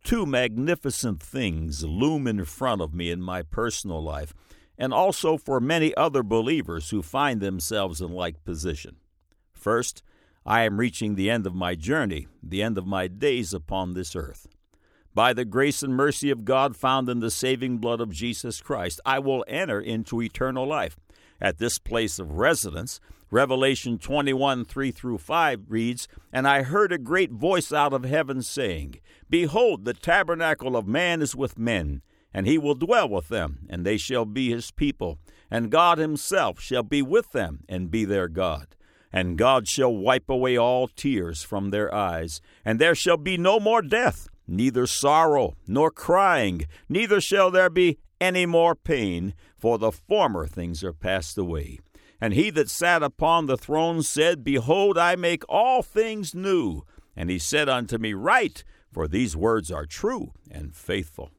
Two magnificent things loom in front of me in my personal life, and also for many other believers who find themselves in like position. First, I am reaching the end of my journey, the end of my days upon this earth. By the grace and mercy of God found in the saving blood of Jesus Christ, I will enter into eternal life. At this place of residence, Revelation 21, 3-5 reads, "And I heard a great voice out of heaven saying, Behold, the tabernacle of man is with men, and he will dwell with them, and they shall be his people. And God himself shall be with them, and be their God. And God shall wipe away all tears from their eyes, and there shall be no more death, neither sorrow, nor crying, neither shall there be any more pain, for the former things are passed away. And he that sat upon the throne said, Behold, I make all things new. And he said unto me, Write, for these words are true and faithful."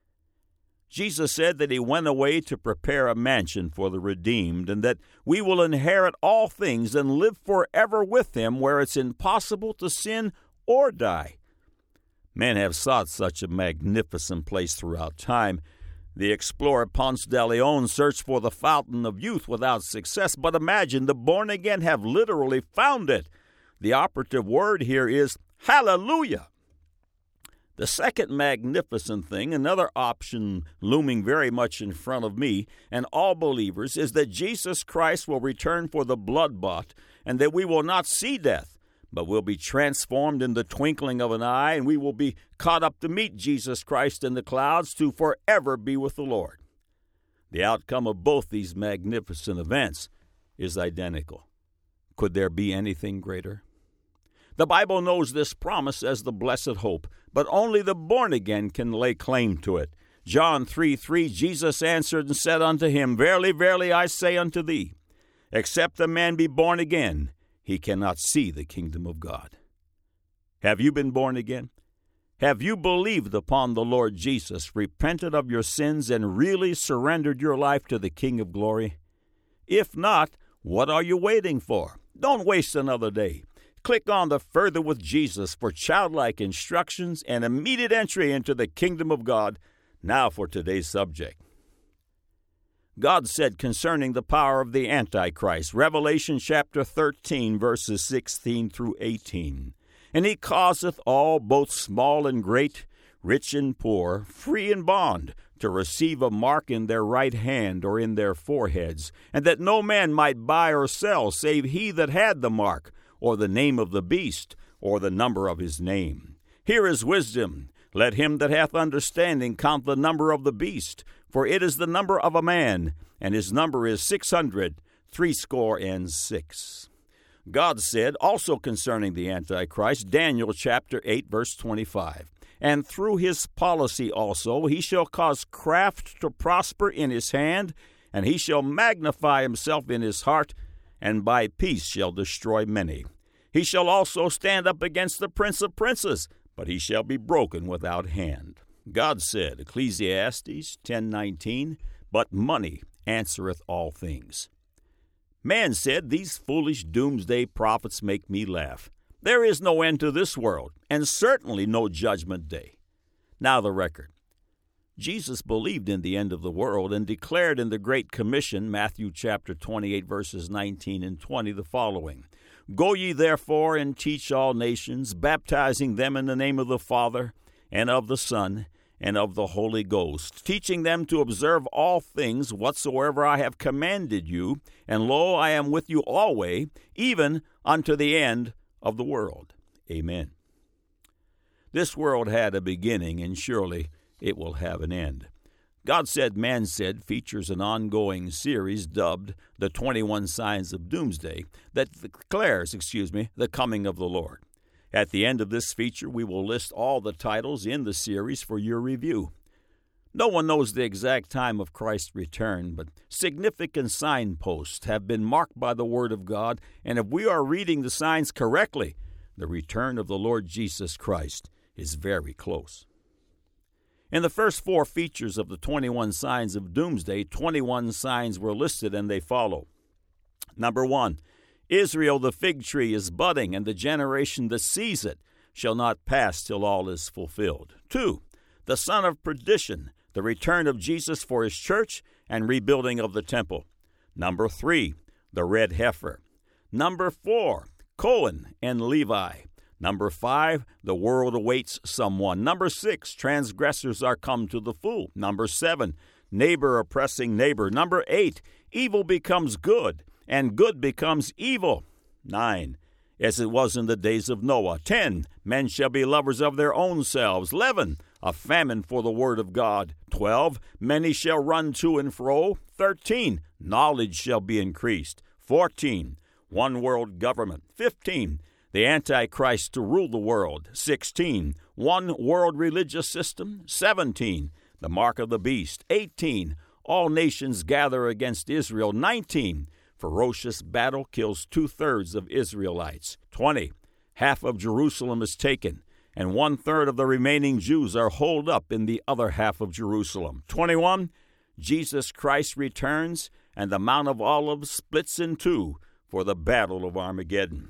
Jesus said that he went away to prepare a mansion for the redeemed, and that we will inherit all things and live forever with him, where it's impossible to sin or die. Men have sought such a magnificent place throughout time. The explorer Ponce de Leon searched for the fountain of youth without success, but imagine the born-again have literally found it. The operative word here is hallelujah. The second magnificent thing, another option looming very much in front of me and all believers, is that Jesus Christ will return for the blood-bought, and that we will not see death, but will be transformed in the twinkling of an eye, and we will be caught up to meet Jesus Christ in the clouds to forever be with the Lord. The outcome of both these magnificent events is identical. Could there be anything greater? The Bible knows this promise as the blessed hope, but only the born-again can lay claim to it. John 3:3, Jesus answered and said unto him, Verily, verily, I say unto thee, except a man be born again, he cannot see the kingdom of God. Have you been born again? Have you believed upon the Lord Jesus, repented of your sins, and really surrendered your life to the King of glory? If not, what are you waiting for? Don't waste another day. Click on the Further with Jesus for childlike instructions and immediate entry into the kingdom of God. Now for today's subject. God said concerning the power of the Antichrist, Revelation chapter 13, verses 16-18, And he causeth all, both small and great, rich and poor, free and bond, to receive a mark in their right hand or in their foreheads, and that no man might buy or sell, save he that had the mark, or the name of the beast, or the number of his name. Here is wisdom. Let him that hath understanding count the number of the beast, for it is the number of a man, and his number is 666. God said also concerning the Antichrist, Daniel chapter 8, verse 25, And through his policy also he shall cause craft to prosper in his hand, and he shall magnify himself in his heart, and by peace shall destroy many. He shall also stand up against the prince of princes, but he shall be broken without hand. God said, Ecclesiastes 10:19, But money answereth all things. Man said, These foolish doomsday prophets make me laugh. There is no end to this world, and certainly no judgment day. Now the record. Jesus believed in the end of the world and declared in the Great Commission, Matthew chapter 28, verses 19 and 20, the following, Go ye therefore and teach all nations, baptizing them in the name of the Father, and of the Son, and of the Holy Ghost, teaching them to observe all things whatsoever I have commanded you, and lo, I am with you always, even unto the end of the world. Amen. This world had a beginning, and surely it will have an end. God Said, Man Said features an ongoing series dubbed The 21 Signs of Doomsday that declares, the coming of the Lord. At the end of this feature, we will list all the titles in the series for your review. No one knows the exact time of Christ's return, but significant signposts have been marked by the Word of God, and if we are reading the signs correctly, the return of the Lord Jesus Christ is very close. In the first 4 features of the 21 Signs of Doomsday, 21 signs were listed, and they follow. Number 1, Israel the fig tree is budding, and the generation that sees it shall not pass till all is fulfilled. 2, the son of perdition, the return of Jesus for his church, and rebuilding of the temple. Number 3, the red heifer. Number 4, Cohen and Levi. Number 5, the world awaits someone. Number 6, transgressors are come to the full. Number 7, neighbor oppressing neighbor. Number 8, evil becomes good, and good becomes evil. 9, as it was in the days of Noah. 10, men shall be lovers of their own selves. 11, a famine for the word of God. 12, many shall run to and fro. 13, knowledge shall be increased. 14, one world government. 15, the Antichrist to rule the world. 16, one world religious system. 17, the mark of the beast. 18, all nations gather against Israel. 19, ferocious battle kills 2/3 of Israelites. 20, half of Jerusalem is taken, and 1/3 of the remaining Jews are holed up in the other half of Jerusalem. 21, Jesus Christ returns, and the Mount of Olives splits in two for the battle of Armageddon.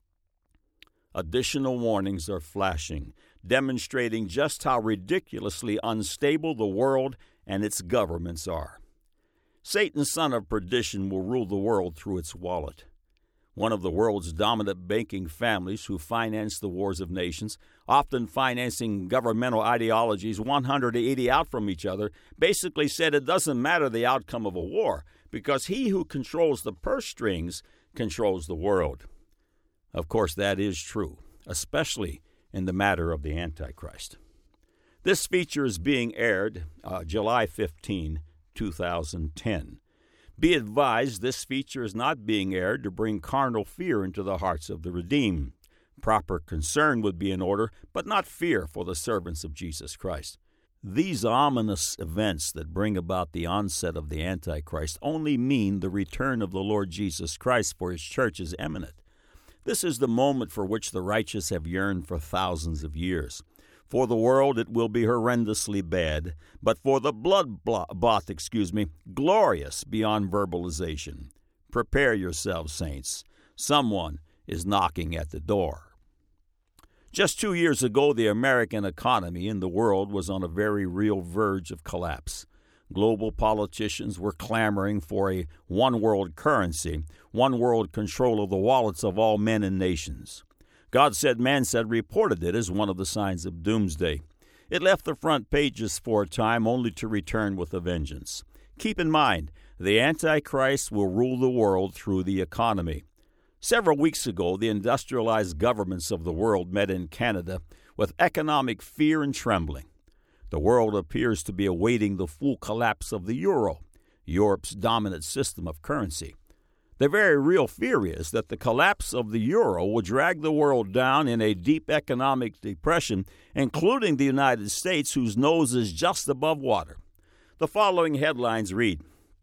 Additional warnings are flashing, demonstrating just how ridiculously unstable the world and its governments are. Satan's son of perdition will rule the world through its wallet. One of the world's dominant banking families who finance the wars of nations, often financing governmental ideologies 180 out from each other, basically said it doesn't matter the outcome of a war because he who controls the purse strings controls the world. Of course, that is true, especially in the matter of the Antichrist. This feature is being aired July 15, 2010. Be advised, this feature is not being aired to bring carnal fear into the hearts of the redeemed. Proper concern would be in order, but not fear for the servants of Jesus Christ. These ominous events that bring about the onset of the Antichrist only mean the return of the Lord Jesus Christ for his church is imminent. This is the moment for which the righteous have yearned for thousands of years. For the world it will be horrendously bad, but for the blood-bought, glorious beyond verbalization. Prepare yourselves, saints. Someone is knocking at the door. Just 2 years ago, the American economy in the world was on a very real verge of collapse. Global politicians were clamoring for a one-world currency, one-world control of the wallets of all men and nations. God Said, Man Said reported it as one of the signs of doomsday. It left the front pages for a time only to return with a vengeance. Keep in mind, the Antichrist will rule the world through the economy. Several weeks ago, the industrialized governments of the world met in Canada with economic fear and trembling. The world appears to be awaiting the full collapse of the euro, Europe's dominant system of currency. The very real fear is that the collapse of the euro will drag the world down in a deep economic depression, including the United States, whose nose is just above water. The following headlines read,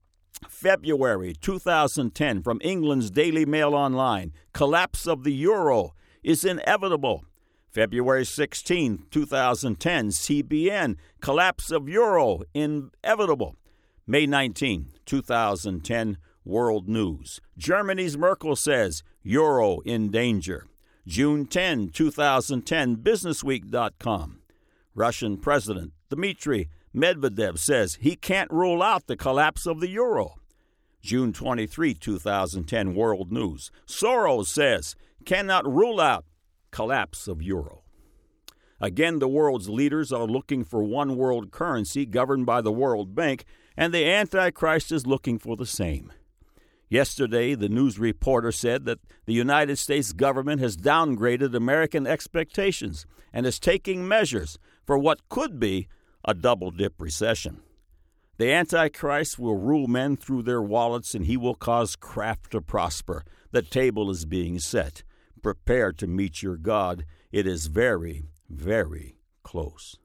February 2010 from England's Daily Mail Online, collapse of the euro is inevitable. February 16, 2010, CBN, collapse of euro inevitable. May 19, 2010, World News. Germany's Merkel says, euro in danger. June 10, 2010, businessweek.com. Russian President Dmitry Medvedev says he can't rule out the collapse of the euro. June 23, 2010, World News. Soros says cannot rule out collapse of euro. Again, the world's leaders are looking for one world currency governed by the World Bank, and the Antichrist is looking for the same. Yesterday, the news reporter said that the United States government has downgraded American expectations and is taking measures for what could be a double-dip recession. The Antichrist will rule men through their wallets, and he will cause craft to prosper. The table is being set. Prepare to meet your God. It is very, very close.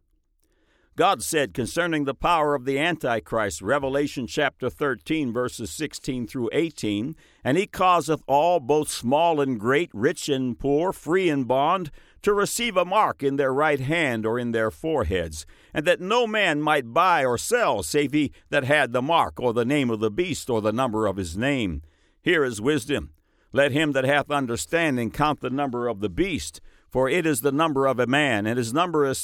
God said concerning the power of the Antichrist, Revelation chapter 13, verses 16 through 18, And he causeth all, both small and great, rich and poor, free and bond, to receive a mark in their right hand or in their foreheads, and that no man might buy or sell, save he that had the mark, or the name of the beast, or the number of his name. Here is wisdom. Let him that hath understanding count the number of the beast, For it is the number of a man, and his number is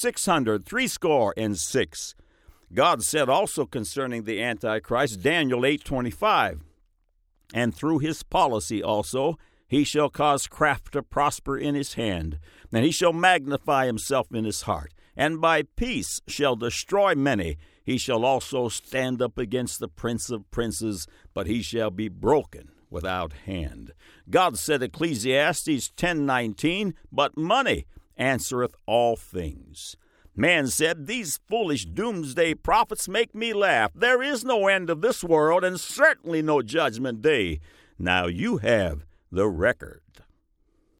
666. God said also concerning the Antichrist, Daniel 8:25, and through his policy also he shall cause craft to prosper in his hand, and he shall magnify himself in his heart, and by peace shall destroy many. He shall also stand up against the prince of princes, but he shall be broken without hand. God said, Ecclesiastes 10:19, but money answereth all things. Man said, these foolish doomsday prophets make me laugh. There is no end of this world, and certainly no judgment day. Now you have the record.